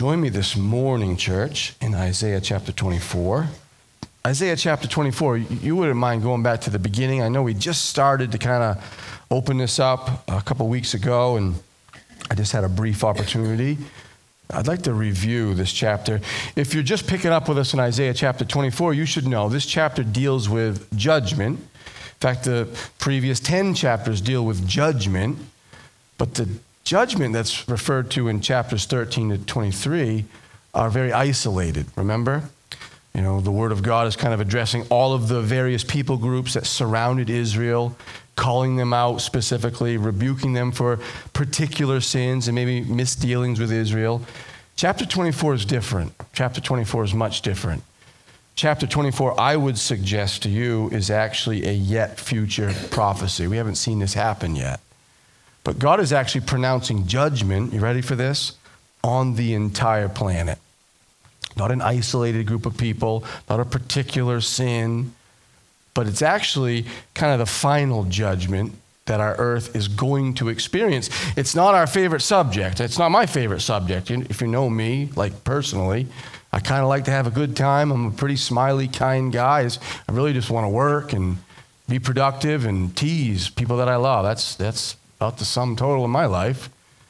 Join me this morning, church, in Isaiah chapter 24. Isaiah chapter 24, you wouldn't mind going back to the beginning. I know we just started to kind of open this up a couple weeks ago, and I just had a brief opportunity. I'd like to review this chapter. If you're just picking up with us in Isaiah chapter 24, you should know this chapter deals with judgment. In fact, the previous 10 chapters deal with judgment, but the judgment that's referred to in chapters 13 to 23 are very isolated, remember? You know, the Word of God is kind of addressing all of the various people groups that surrounded Israel, calling them out specifically, rebuking them for particular sins and maybe misdealings with Israel. Chapter 24 is different. Chapter 24 is much different. Chapter 24, I would suggest to you, is actually a yet future prophecy. We haven't seen this happen yet. But God is actually pronouncing judgment, you ready for this? On the entire planet. Not an isolated group of people, not a particular sin, but it's actually kind of the final judgment that our earth is going to experience. It's not our favorite subject. It's not my favorite subject. If you know me, like personally, I kind of like to have a good time. I'm a pretty smiley, kind guy. I really just want to work and be productive and tease people that I love. That's about the sum total of my life.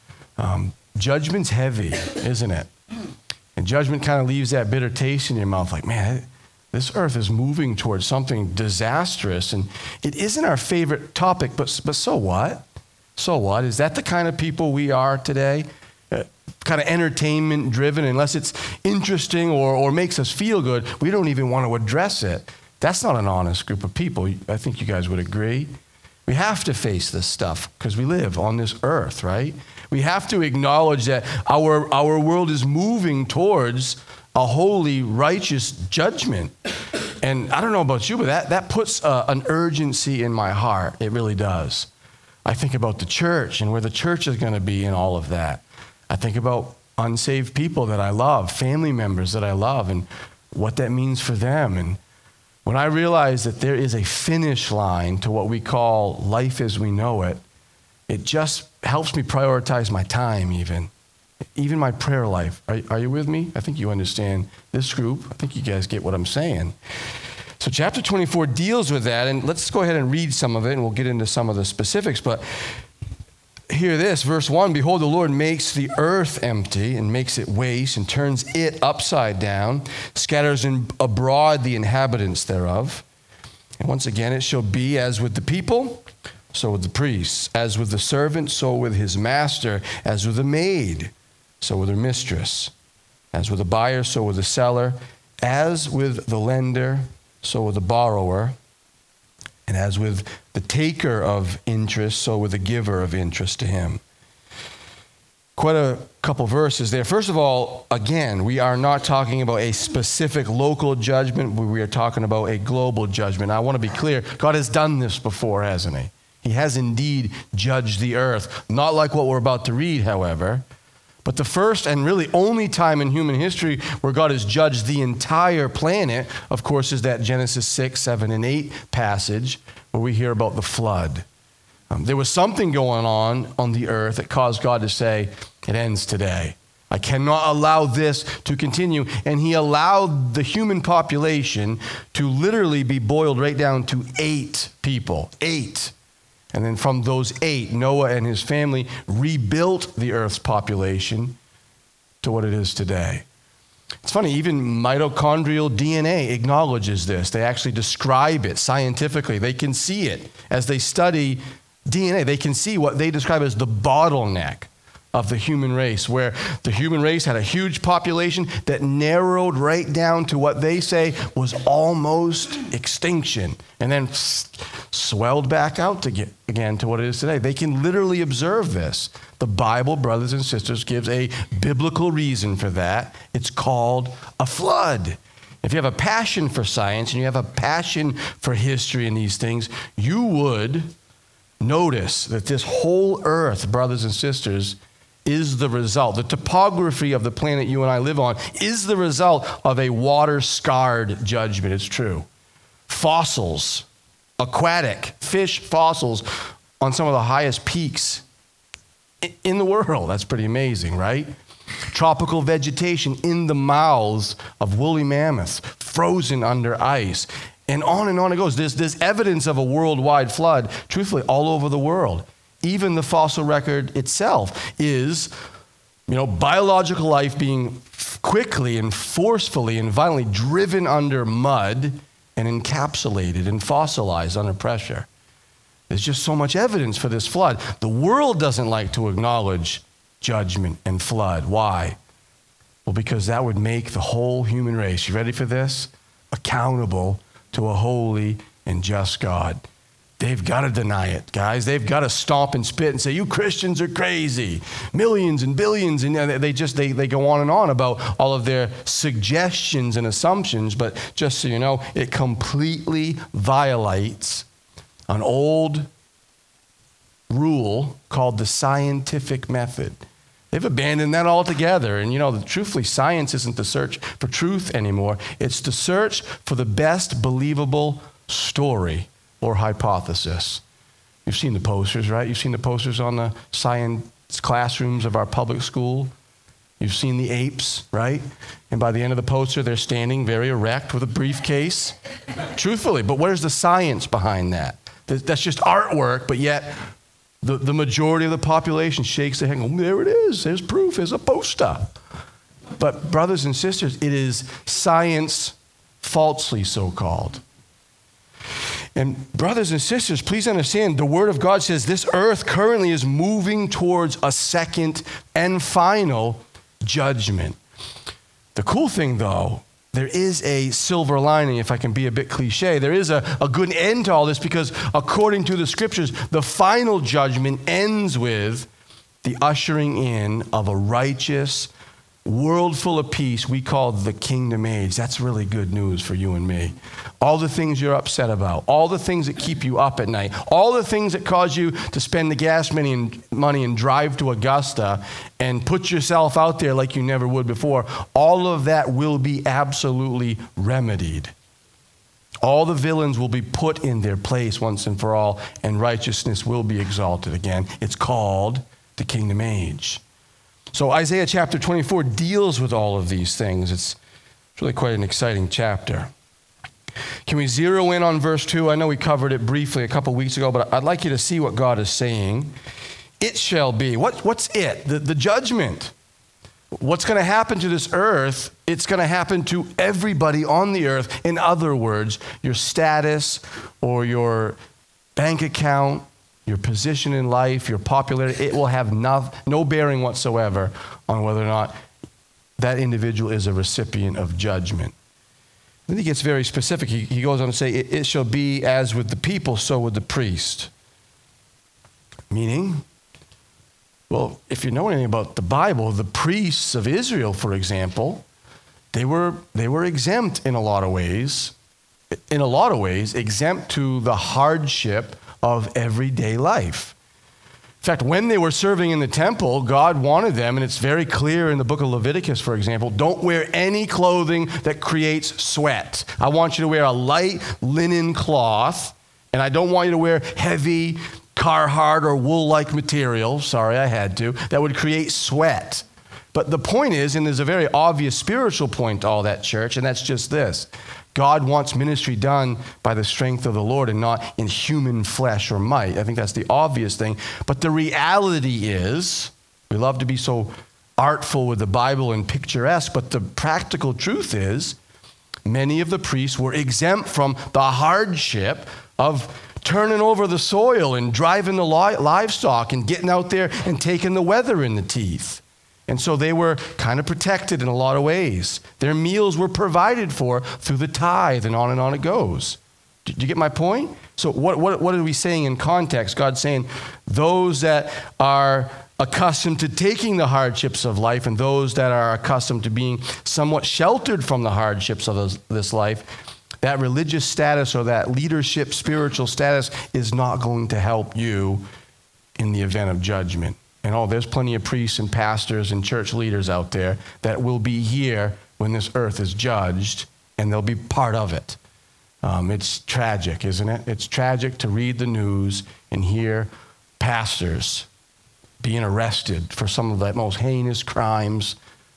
Judgment's heavy, isn't it? And judgment kind of leaves that bitter taste in your mouth, like, man, this earth is moving towards something disastrous. And it isn't our favorite topic, but so what? So what? Is that the kind of people we are today? Kind of entertainment driven, unless it's interesting or makes us feel good, we don't even want to address it. That's not an honest group of people. I think you guys would agree. We have to face this stuff because we live on this earth, right? We have to acknowledge that our world is moving towards a holy, righteous judgment. And I don't know about you, but that puts an urgency in my heart. It really does. I think about the church and where the church is going to be in all of that. I think about unsaved people that I love, family members that I love, and what that means for them. And when I realize that there is a finish line to what we call life as we know it, it just helps me prioritize my time even my prayer life. Are you with me? I think you understand this group. I think you guys get what I'm saying. So chapter 24 deals with that, and let's go ahead and read some of it, and we'll get into some of the specifics. But hear this, verse 1, behold, the Lord makes the earth empty and makes it waste and turns it upside down, scatters abroad the inhabitants thereof. And once again, it shall be as with the people, so with the priests, as with the servant, so with his master, as with the maid, so with her mistress, as with the buyer, so with the seller, as with the lender, so with the borrower, and as with the taker of interest, so with the giver of interest to him. Quite a couple verses there. First of all, again, we are not talking about a specific local judgment, but we are talking about a global judgment. I want to be clear, God has done this before, hasn't he? He has indeed judged the earth. Not like what we're about to read, however, but the first and really only time in human history where God has judged the entire planet, of course, is that Genesis 6, 7, and 8 passage where we hear about the flood. There was something going on the earth that caused God to say, it ends today. I cannot allow this to continue. And he allowed the human population to literally be boiled right down to 8 people. 8. And then from those 8, Noah and his family rebuilt the earth's population to what it is today. It's funny, even mitochondrial DNA acknowledges this. They actually describe it scientifically. They can see it as they study DNA. They can see what they describe as the bottleneck of the human race, where the human race had a huge population that narrowed right down to what they say was almost extinction, and then swelled back out again to what it is today. They can literally observe this. The Bible, brothers and sisters, gives a biblical reason for that. It's called a flood. If you have a passion for science and you have a passion for history and these things, you would notice that this whole earth, brothers and sisters, is the result. The topography of the planet you and I live on is the result of a water-scarred judgment. It's true. Fossils, aquatic fish fossils on some of the highest peaks in the world. That's pretty amazing, right? tropical vegetation in the mouths of woolly mammoths, frozen under ice. And on it goes. There's evidence of a worldwide flood, truthfully, all over the world. Even the fossil record itself is, biological life being quickly and forcefully and violently driven under mud and encapsulated and fossilized under pressure. There's just so much evidence for this flood. The world doesn't like to acknowledge judgment and flood. Why? Well, because that would make the whole human race, you ready for this? Accountable to a holy and just God. They've got to deny it, guys. They've got to stomp and spit and say, you Christians are crazy. Millions and billions. And they go on and on about all of their suggestions and assumptions. But just so you know, it completely violates an old rule called the scientific method. They've abandoned that altogether. And truthfully, science isn't the search for truth anymore. It's the search for the best believable story or hypothesis. You've seen the posters, right? You've seen the posters on the science classrooms of our public school. You've seen the apes, right? And by the end of the poster, they're standing very erect with a briefcase. Truthfully, but where's the science behind that? That's just artwork, but yet the majority of the population shakes their head and goes, there it is. There's proof. There's a poster. But brothers and sisters, it is science falsely so-called. And brothers and sisters, please understand, the Word of God says this earth currently is moving towards a second and final judgment. The cool thing, though, there is a silver lining, if I can be a bit cliche. There is a good end to all this because according to the Scriptures, the final judgment ends with the ushering in of a righteous world full of peace we call the kingdom age. That's really good news for you and me. All the things you're upset about, all the things that keep you up at night, all the things that cause you to spend the gas money and drive to Augusta and put yourself out there like you never would before, all of that will be absolutely remedied. All the villains will be put in their place once and for all, and righteousness will be exalted again. It's called the kingdom age. So Isaiah chapter 24 deals with all of these things. It's really quite an exciting chapter. Can we zero in on verse 2? I know we covered it briefly a couple weeks ago, but I'd like you to see what God is saying. It shall be. What's it? The judgment. What's going to happen to this earth, it's going to happen to everybody on the earth. In other words, your status or your bank account, your position in life, your popularity, it will have no bearing whatsoever on whether or not that individual is a recipient of judgment. Then he gets very specific. He goes on to say, it shall be as with the people, so with the priest. Meaning, well, if you know anything about the Bible, the priests of Israel, for example, they were exempt in a lot of ways, exempt to the hardship of everyday life. In fact, when they were serving in the temple, God wanted them, and it's very clear in the book of Leviticus, for example, don't wear any clothing that creates sweat. I want you to wear a light linen cloth, and I don't want you to wear heavy Carhartt or wool-like material, sorry, I had to, that would create sweat. But the point is, and there's a very obvious spiritual point to all that, church, and that's just this. God wants ministry done by the strength of the Lord and not in human flesh or might. I think that's the obvious thing. But the reality is, we love to be so artful with the Bible and picturesque, but the practical truth is, many of the priests were exempt from the hardship of turning over the soil and driving the livestock and getting out there and taking the weather in the teeth. And so they were kind of protected in a lot of ways. Their meals were provided for through the tithe, and on it goes. Do you get my point? So what are we saying in context? God's saying those that are accustomed to taking the hardships of life and those that are accustomed to being somewhat sheltered from the hardships of this life, that religious status or that leadership spiritual status is not going to help you in the event of judgment. And there's plenty of priests and pastors and church leaders out there that will be here when this earth is judged, and they'll be part of it. It's tragic, isn't it? It's tragic to read the news and hear pastors being arrested for some of the most heinous crimes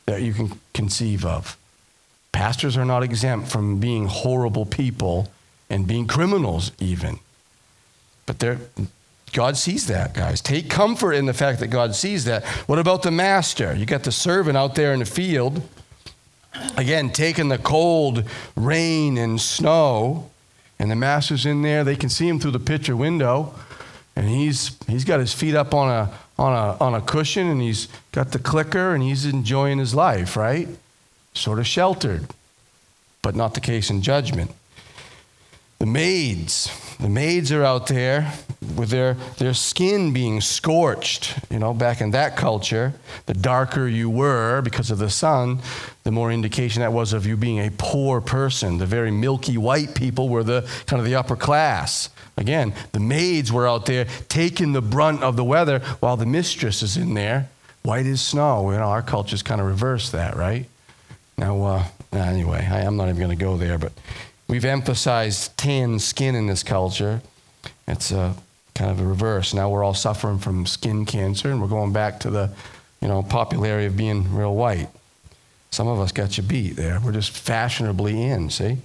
that you can conceive of. Pastors are not exempt from being horrible people and being criminals even. But God sees that, guys. Take comfort in the fact that God sees that. What about the master? You got the servant out there in the field, again, taking the cold rain and snow, and the master's in there. They can see him through the picture window, and he's got his feet up on a cushion, and he's got the clicker, and he's enjoying his life, right? Sort of sheltered, but not the case in judgment. The maids are out there with their skin being scorched. Back in that culture, the darker you were because of the sun, the more indication that was of you being a poor person. The very milky white people were the kind of the upper class. Again, the maids were out there taking the brunt of the weather while the mistress is in there, white as snow. Our culture's kind of reversed that, right? Now, anyway, I'm not even going to go there, but we've emphasized tan skin in this culture. It's kind of a reverse. Now we're all suffering from skin cancer, and we're going back to the, popularity of being real white. Some of us got you beat there. We're just fashionably in, see?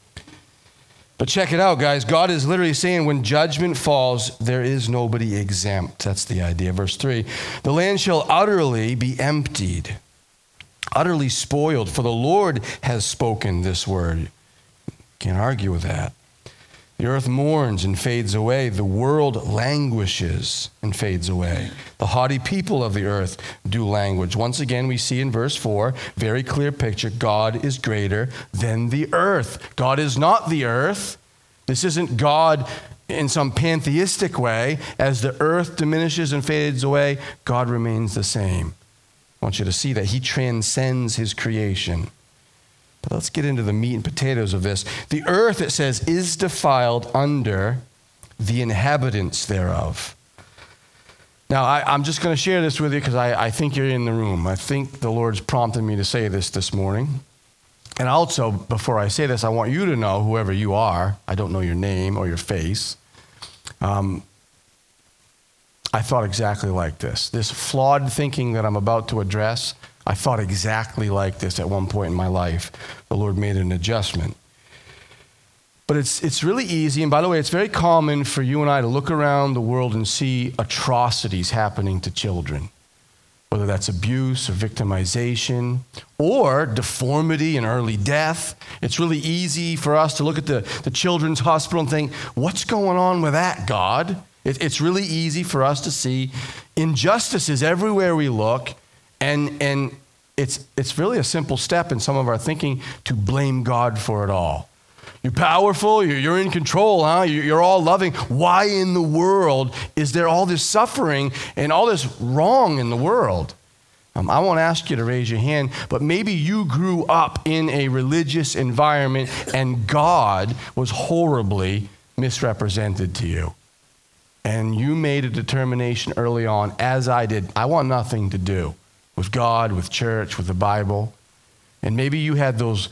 But check it out, guys. God is literally saying when judgment falls, there is nobody exempt. That's the idea. Verse 3, the land shall utterly be emptied, utterly spoiled, for the Lord has spoken this word. Can't argue with that. The earth mourns and fades away. The world languishes and fades away. The haughty people of the earth do languish. Once again, we see in verse 4, very clear picture, God is greater than the earth. God is not the earth. This isn't God in some pantheistic way. As the earth diminishes and fades away, God remains the same. I want you to see that he transcends his creation. But let's get into the meat and potatoes of this. The earth, it says, is defiled under the inhabitants thereof. Now, I'm just going to share this with you because I think you're in the room. I think the Lord's prompted me to say this morning. And also, before I say this, I want you to know, whoever you are, I don't know your name or your face, I thought exactly like this. This flawed thinking that I'm about to address, I thought exactly like this at one point in my life. The Lord made an adjustment. But it's really easy, and by the way, it's very common for you and I to look around the world and see atrocities happening to children, whether that's abuse or victimization or deformity and early death. It's really easy for us to look at the children's hospital and think, what's going on with that, God? It's really easy for us to see injustices everywhere we look. And it's really a simple step in some of our thinking to blame God for it all. You're powerful, you're in control, huh? You're all loving. Why in the world is there all this suffering and all this wrong in the world? I won't ask you to raise your hand, but maybe you grew up in a religious environment and God was horribly misrepresented to you. And you made a determination early on, as I did, I want nothing to do with God, with church, with the Bible. And maybe you had those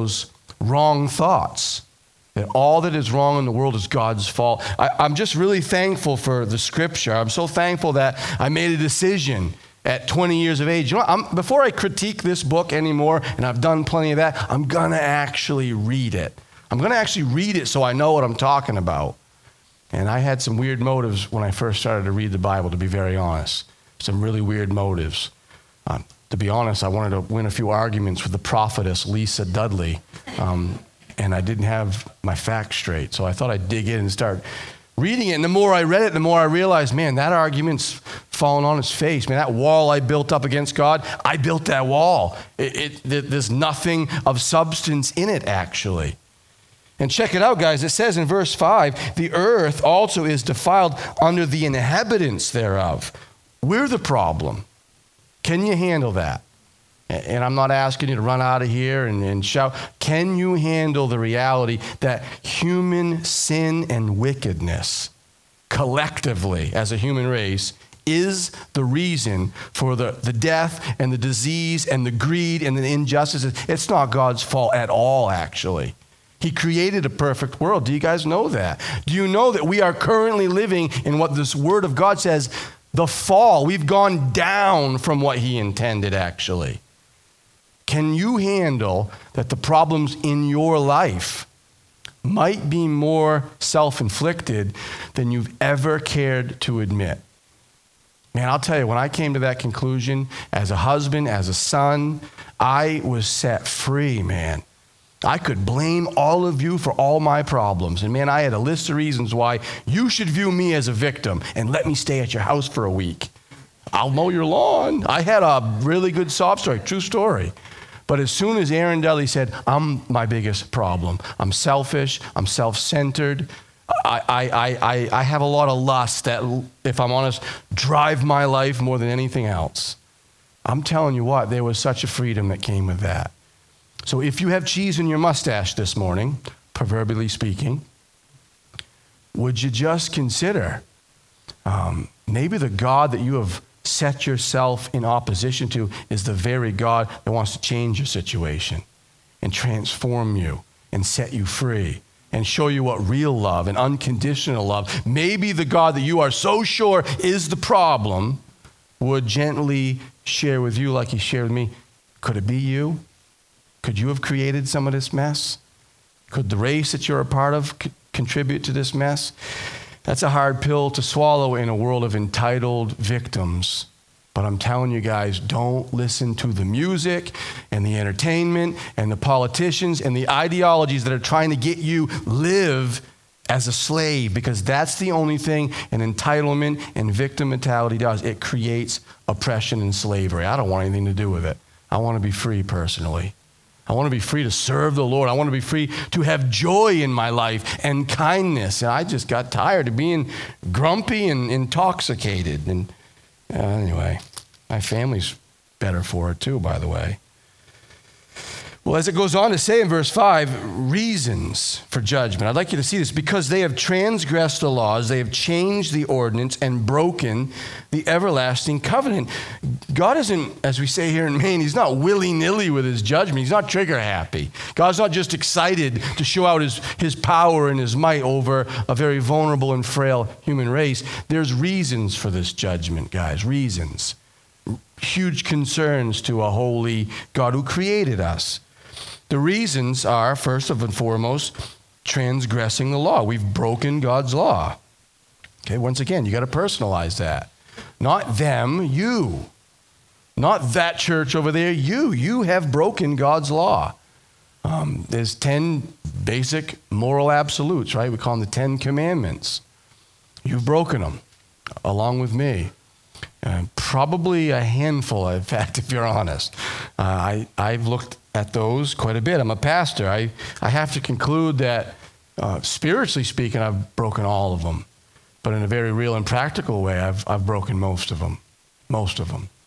wrong thoughts, that all that is wrong in the world is God's fault. I'm just really thankful for the scripture. I'm so thankful that I made a decision at 20 years of age. Before I critique this book anymore, and I've done plenty of that, I'm going to actually read it. I'm going to actually read it so I know what I'm talking about. And I had some weird motives when I first started to read the Bible, to be very honest. Some really weird motives. To be honest, I wanted to win a few arguments with the prophetess Lisa Dudley, and I didn't have my facts straight. So I thought I'd dig in and start reading it. And the more I read it, the more I realized, man, that argument's fallen on its face. Man, that wall I built up against God, I built that wall. There's nothing of substance in it, actually. And check it out, guys. It says in verse 5, the earth also is defiled under the inhabitants thereof. We're the problem. Can you handle that? And I'm not asking you to run out of here and shout. Can you handle the reality that human sin and wickedness collectively as a human race is the reason for the death and the disease and the greed and the injustices? It's not God's fault at all, actually. He created a perfect world. Do you guys know that? Do you know that we are currently living in what this word of God says, the fall? We've gone down from what he intended, actually. Can you handle that the problems in your life might be more self-inflicted than you've ever cared to admit? Man, I'll tell you, when I came to that conclusion as a husband, as a son, I was set free, man. I could blame all of you for all my problems. And man, I had a list of reasons why you should view me as a victim and let me stay at your house for a week. I'll mow your lawn. I had a really good sob story, true story. But as soon as Aaron Deli said, I'm my biggest problem. I'm selfish. I'm self-centered. I have a lot of lust that, if I'm honest, drive my life more than anything else. I'm telling you what, there was such a freedom that came with that. So if you have cheese in your mustache this morning, proverbially speaking, would you just consider maybe the God that you have set yourself in opposition to is the very God that wants to change your situation and transform you and set you free and show you what real love and unconditional love, maybe the God that you are so sure is the problem, would gently share with you like he shared with me. Could it be you? Could you have created some of this mess? Could the race that you're a part of contribute to this mess? That's a hard pill to swallow in a world of entitled victims. But I'm telling you guys, don't listen to the music and the entertainment and the politicians and the ideologies that are trying to get you live as a slave, because that's the only thing an entitlement and victim mentality does. It creates oppression and slavery. I don't want anything to do with it. I want to be free personally. I want to be free to serve the Lord. I want to be free to have joy in my life and kindness. And I just got tired of being grumpy and intoxicated. And anyway, my family's better for it too, by the way. Well, as it goes on to say in verse 5, reasons for judgment. I'd like you to see this. Because they have transgressed the laws, they have changed the ordinance and broken the everlasting covenant. God isn't, as we say here in Maine, he's not willy-nilly with his judgment. He's not trigger happy. God's not just excited to show out his power and his might over a very vulnerable and frail human race. There's reasons for this judgment, guys, reasons. Huge concerns to a holy God who created us. The reasons are, first and foremost, transgressing the law. We've broken God's law. Okay, once again, you got to personalize that. Not them, you. Not that church over there, you. You have broken God's law. There's 10 basic moral absolutes, right? We call them the 10 commandments. You've broken them, along with me. Probably a handful, in fact, if you're honest. I've looked at those quite a bit. I'm a pastor. I have to conclude that, spiritually speaking, I've broken all of them. But in a very real and practical way, I've broken most of them. Most of them.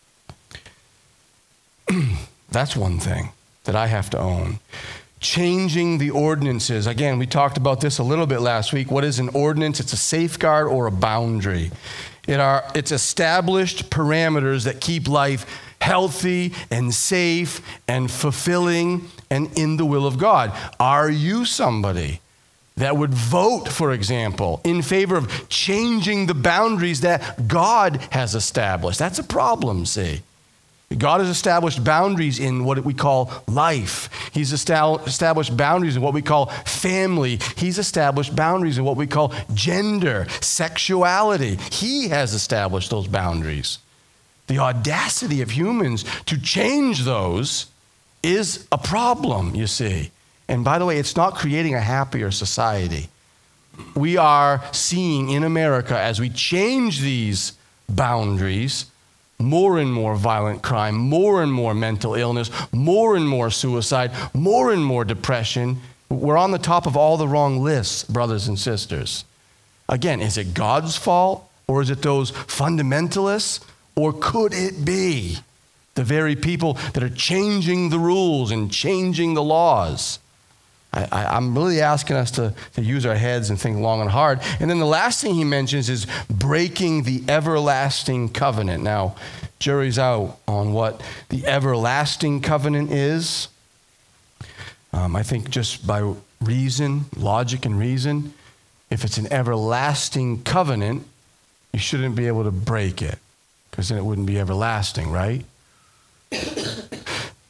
That's one thing that I have to own. Changing the ordinances. Again, we talked about this a little bit last week. What is an ordinance? It's a safeguard or a boundary. It's established parameters that keep life healthy and safe and fulfilling and in the will of God. Are you somebody that would vote, for example, in favor of changing the boundaries that God has established? That's a problem, see. God has established boundaries in what we call life. He's established boundaries in what we call family. He's established boundaries in what we call gender, sexuality. He has established those boundaries. The audacity of humans to change those is a problem, you see. And by the way, it's not creating a happier society. We are seeing in America, as we change these boundaries, more and more violent crime, more and more mental illness, more and more suicide, more and more depression. We're on the top of all the wrong lists, brothers and sisters. Again, is it God's fault, or is it those fundamentalists, or could it be the very people that are changing the rules and changing the laws? I'm really asking us to use our heads and think long and hard. And then the last thing he mentions is breaking the everlasting covenant. Now, jury's out on what the everlasting covenant is. I think just by reason, logic and reason, if it's an everlasting covenant, you shouldn't be able to break it, because then it wouldn't be everlasting, right?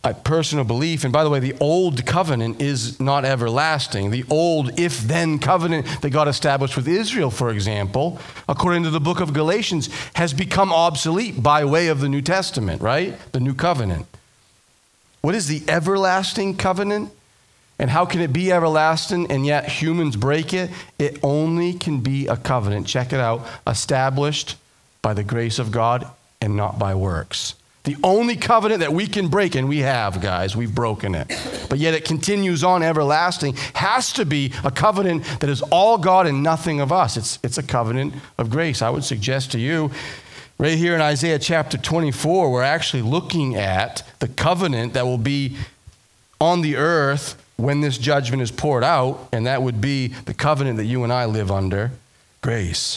personal belief. And by the way, the old covenant is not everlasting. The old if-then covenant that God established with Israel, for example, according to the book of Galatians, has become obsolete by way of the New Testament, right? The new covenant. What is the everlasting covenant? And how can it be everlasting and yet humans break it? It only can be a covenant, check it out, established by the grace of God and not by works. The only covenant that we can break, and we have, guys, we've broken it, but yet it continues on everlasting, has to be a covenant that is all God and nothing of us. It's a covenant of grace. I would suggest to you, right here in Isaiah chapter 24, we're actually looking at the covenant that will be on the earth when this judgment is poured out, and that would be the covenant that you and I live under, grace.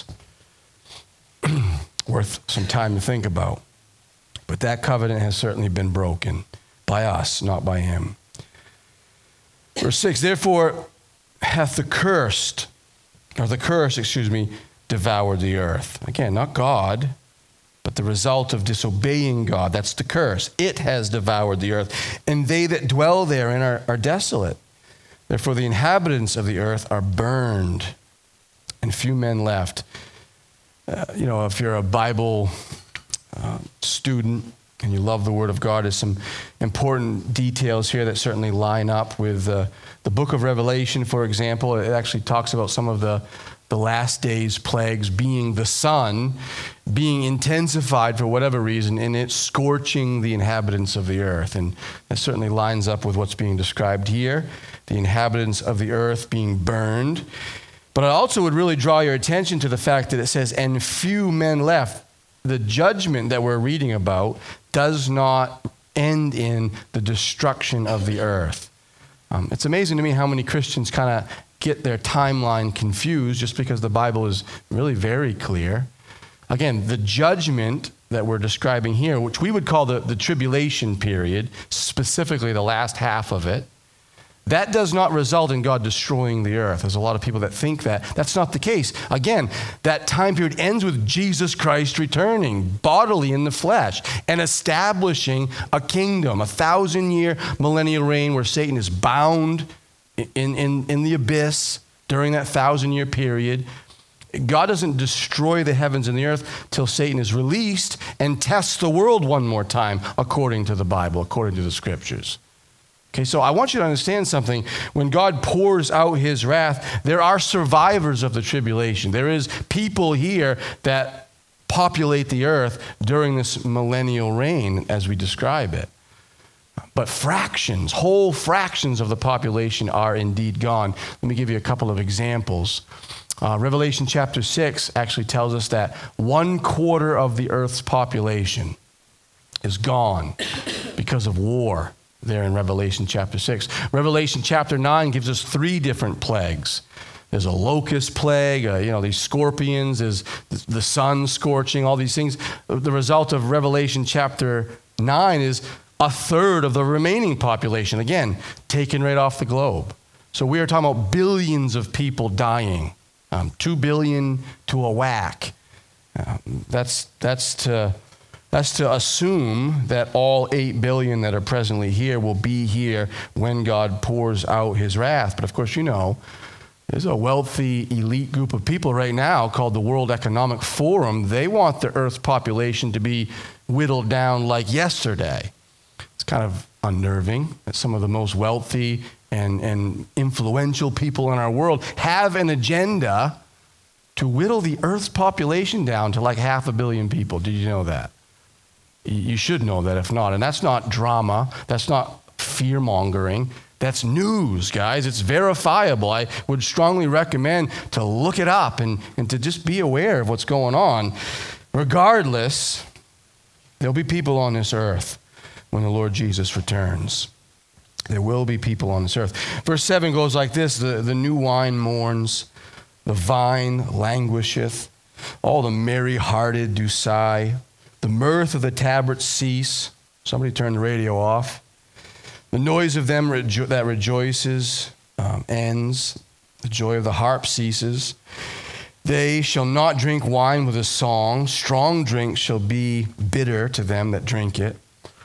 Worth some time to think about. But that covenant has certainly been broken by us, not by him. Verse 6, therefore hath the curse, devoured the earth. Again, not God, but the result of disobeying God. That's the curse. It has devoured the earth, and they that dwell therein are desolate. Therefore the inhabitants of the earth are burned, and few men left. If you're a Bible student and you love the Word of God, there's some important details here that certainly line up with the book of Revelation, for example. It actually talks about some of the last days plagues being the sun being intensified for whatever reason, and it's scorching the inhabitants of the earth. And that certainly lines up with what's being described here, the inhabitants of the earth being burned. But I also would really draw your attention to the fact that it says, and few men left. The judgment that we're reading about does not end in the destruction of the earth. It's amazing to me how many Christians kind of get their timeline confused just because the Bible is really very clear. Again, the judgment that we're describing here, which we would call the tribulation period, specifically the last half of it, that does not result in God destroying the earth. There's a lot of people that think that. That's not the case. Again, that time period ends with Jesus Christ returning bodily in the flesh and establishing a kingdom, a 1,000-year millennial reign where Satan is bound in the abyss during that 1,000-year period. God doesn't destroy the heavens and the earth till Satan is released and tests the world one more time, according to the Bible, according to the scriptures. Okay, so I want you to understand something. When God pours out his wrath, there are survivors of the tribulation. There is people here that populate the earth during this millennial reign, as we describe it. But fractions, whole fractions of the population are indeed gone. Let me give you a couple of examples. Revelation chapter 6 actually tells us that 1/4 of the earth's population is gone because of war. There in Revelation chapter 6. Revelation chapter 9 gives us 3 different plagues. There's a locust plague, these scorpions, there's the sun scorching, all these things. The result of Revelation chapter 9 is 1/3 of the remaining population, again, taken right off the globe. So we are talking about billions of people dying, 2 billion to a whack. That's to assume that all 8 billion that are presently here will be here when God pours out his wrath. But of course, there's a wealthy elite group of people right now called the World Economic Forum. They want the earth's population to be whittled down like yesterday. It's kind of unnerving that some of the most wealthy and influential people in our world have an agenda to whittle the earth's population down to like 500 million people. Did you know that? You should know that if not. And that's not drama. That's not fear-mongering. That's news, guys. It's verifiable. I would strongly recommend to look it up and to just be aware of what's going on. Regardless, there'll be people on this earth when the Lord Jesus returns. There will be people on this earth. Verse 7 goes like this, the new wine mourns, the vine languisheth, all the merry-hearted do sigh. The mirth of the tabrets cease. Somebody turn the radio off. The noise of them that rejoices ends. The joy of the harp ceases. They shall not drink wine with a song. Strong drink shall be bitter to them that drink it.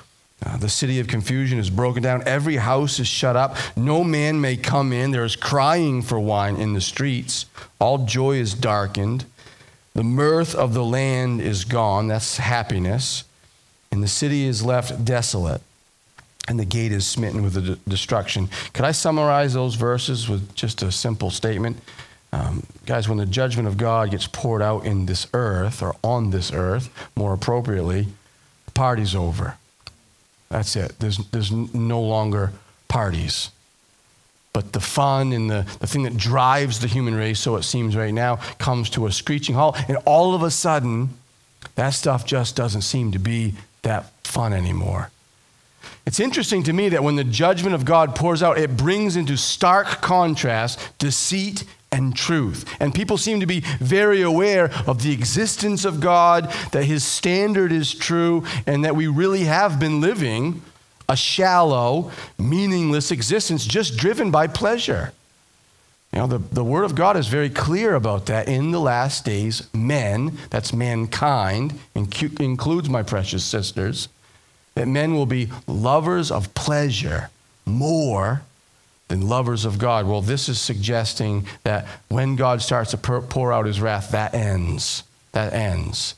The city of confusion is broken down. Every house is shut up. No man may come in. There is crying for wine in the streets. All joy is darkened. The mirth of the land is gone. That's happiness. And the city is left desolate. And the gate is smitten with the destruction. Could I summarize those verses with just a simple statement? Guys, when the judgment of God gets poured out in this earth, or on this earth, more appropriately, the party's over. That's it. There's no longer parties. But the fun and the thing that drives the human race, so it seems right now, comes to a screeching halt. And all of a sudden, that stuff just doesn't seem to be that fun anymore. It's interesting to me that when the judgment of God pours out, it brings into stark contrast deceit and truth. And people seem to be very aware of the existence of God, that his standard is true, and that we really have been living a shallow, meaningless existence just driven by pleasure. You know, the Word of God is very clear about that. In the last days, men, that's mankind, includes my precious sisters, that men will be lovers of pleasure more than lovers of God. Well, this is suggesting that when God starts to pour out his wrath, that ends. That ends.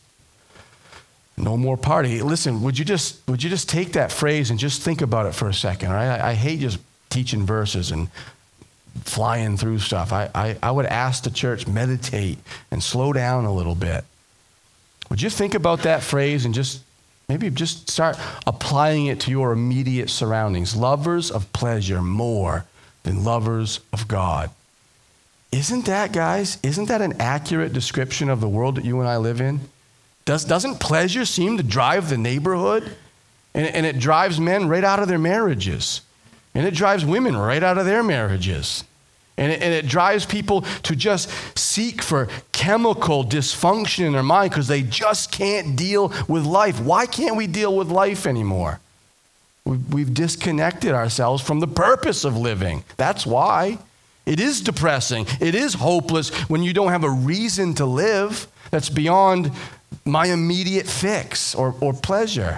No more party. Listen, would you just take that phrase and just think about it for a second, all right? I hate just teaching verses and flying through stuff. I would ask the church, meditate and slow down a little bit. Would you think about that phrase and maybe just start applying it to your immediate surroundings? Lovers of pleasure more than lovers of God. Isn't that an accurate description of the world that you and I live in? Doesn't pleasure seem to drive the neighborhood? And it drives men right out of their marriages. And it drives women right out of their marriages. And it drives people to just seek for chemical dysfunction in their mind because they just can't deal with life. Why can't we deal with life anymore? We've disconnected ourselves from the purpose of living. That's why. It is depressing. It is hopeless when you don't have a reason to live that's beyond my immediate fix or pleasure.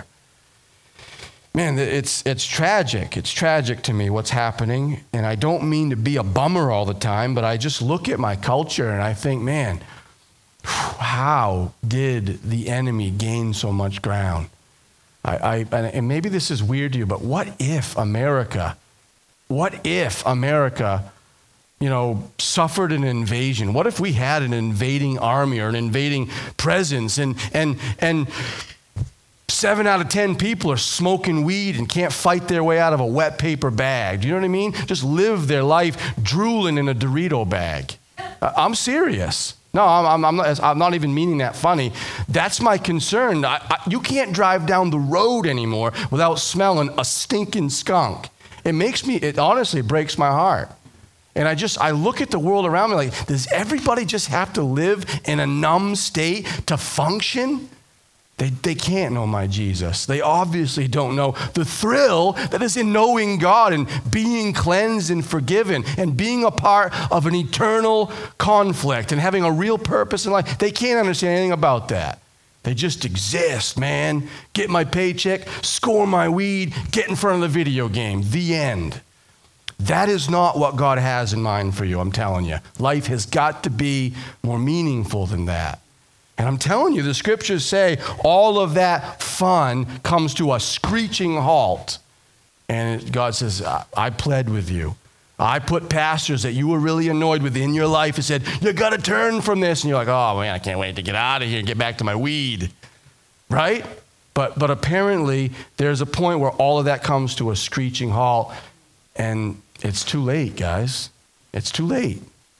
Man, it's tragic. It's tragic to me what's happening. And I don't mean to be a bummer all the time, but I just look at my culture and I think, man, how did the enemy gain so much ground? And maybe this is weird to you, but what if America, suffered an invasion? What if we had an invading army or an invading presence and 7 out of 10 people are smoking weed and can't fight their way out of a wet paper bag? Do you know what I mean? Just live their life drooling in a Dorito bag. I'm serious. No, I'm not even meaning that funny. That's my concern. You can't drive down the road anymore without smelling a stinking skunk. It honestly breaks my heart. And I look at the world around me like, does everybody just have to live in a numb state to function? They can't know my Jesus. They obviously don't know the thrill that is in knowing God and being cleansed and forgiven and being a part of an eternal conflict and having a real purpose in life. They can't understand anything about that. They just exist, man. Get my paycheck, score my weed, get in front of the video game. The end. That is not what God has in mind for you, I'm telling you. Life has got to be more meaningful than that. And I'm telling you, the scriptures say all of that fun comes to a screeching halt. And God says, I pled with you. I put pastors that you were really annoyed with in your life and said, you got to turn from this. And you're like, oh man, I can't wait to get out of here and get back to my weed. Right? But apparently there's a point where all of that comes to a screeching halt. And it's too late, guys. It's too late.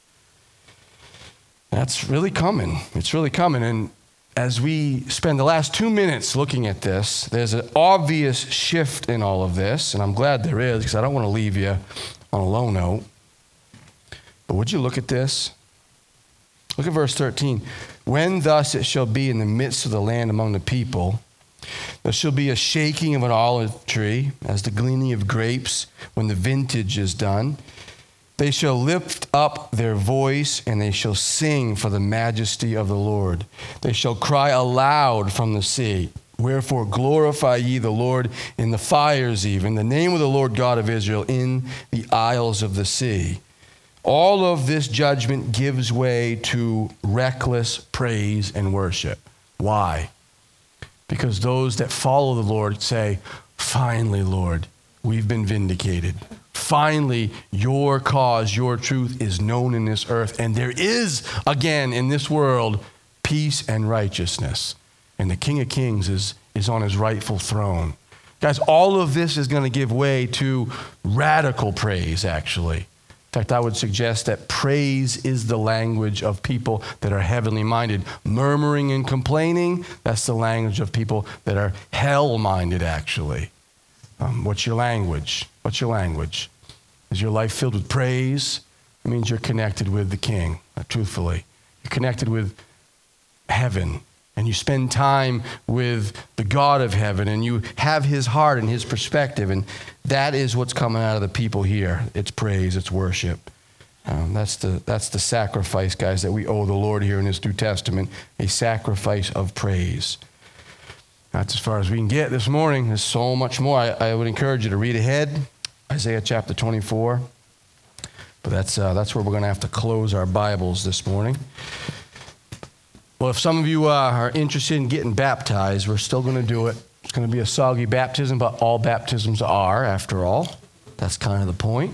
That's really coming. It's really coming. And as we spend the last 2 minutes looking at this, there's an obvious shift in all of this. And I'm glad there is, because I don't want to leave you on a low note. But would you look at this? Look at verse 13. When thus it shall be in the midst of the land among the people, there shall be a shaking of an olive tree, as the gleaning of grapes when the vintage is done. They shall lift up their voice, and they shall sing for the majesty of the Lord. They shall cry aloud from the sea. Wherefore glorify ye the Lord in the fires even, the name of the Lord God of Israel in the isles of the sea. All of this judgment gives way to reckless praise and worship. Why? Because those that follow the Lord say, finally, Lord, we've been vindicated. Finally, your cause, your truth is known in this earth, and there is again in this world peace and righteousness. And the King of Kings is on his rightful throne. Guys, all of this is going to give way to radical praise, actually. In fact, I would suggest that praise is the language of people that are heavenly minded. Murmuring and complaining, that's the language of people that are hell minded, actually. What's your language? What's your language? Is your life filled with praise? It means you're connected with the King, truthfully. You're connected with heaven. And you spend time with the God of heaven, and you have his heart and his perspective, and that is what's coming out of the people here. It's praise, it's worship. That's the sacrifice, guys, that we owe the Lord here in his New Testament, a sacrifice of praise. That's as far as we can get this morning. There's so much more. I would encourage you to read ahead, Isaiah chapter 24. But that's where we're going to have to close our Bibles this morning. Well, if some of you are interested in getting baptized, we're still going to do it. It's going to be a soggy baptism, but all baptisms are, after all. That's kind of the point.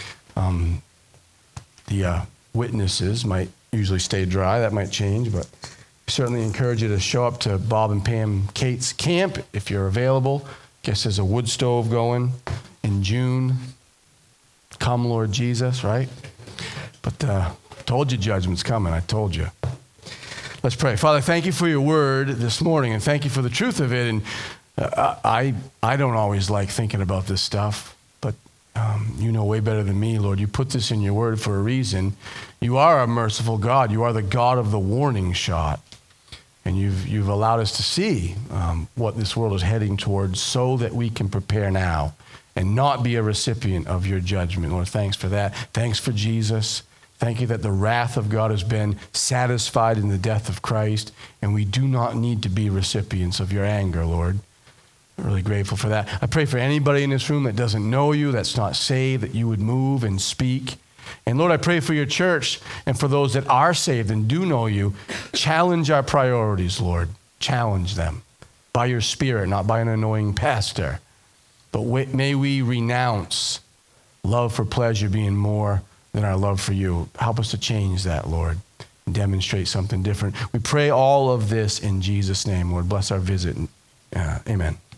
The witnesses might usually stay dry. That might change, but I certainly encourage you to show up to Bob and Pam Cates' camp if you're available. Guess there's a wood stove going in June. Come, Lord Jesus, right? But told you judgment's coming. I told you. Let's pray. Father, thank you for your word this morning, and thank you for the truth of it. And I don't always like thinking about this stuff, but you know way better than me, Lord. You put this in your word for a reason. You are a merciful God. You are the God of the warning shot. And you've allowed us to see what this world is heading towards so that we can prepare now and not be a recipient of your judgment. Lord, thanks for that. Thanks for Jesus. Thank you that the wrath of God has been satisfied in the death of Christ, and we do not need to be recipients of your anger, Lord. I'm really grateful for that. I pray for anybody in this room that doesn't know you, that's not saved, that you would move and speak. And Lord, I pray for your church and for those that are saved and do know you. Challenge our priorities, Lord. Challenge them by your Spirit, not by an annoying pastor. But may we renounce love for pleasure being more than our love for you. Help us to change that, Lord, and demonstrate something different. We pray all of this in Jesus' name, Lord. Bless our visit. Amen.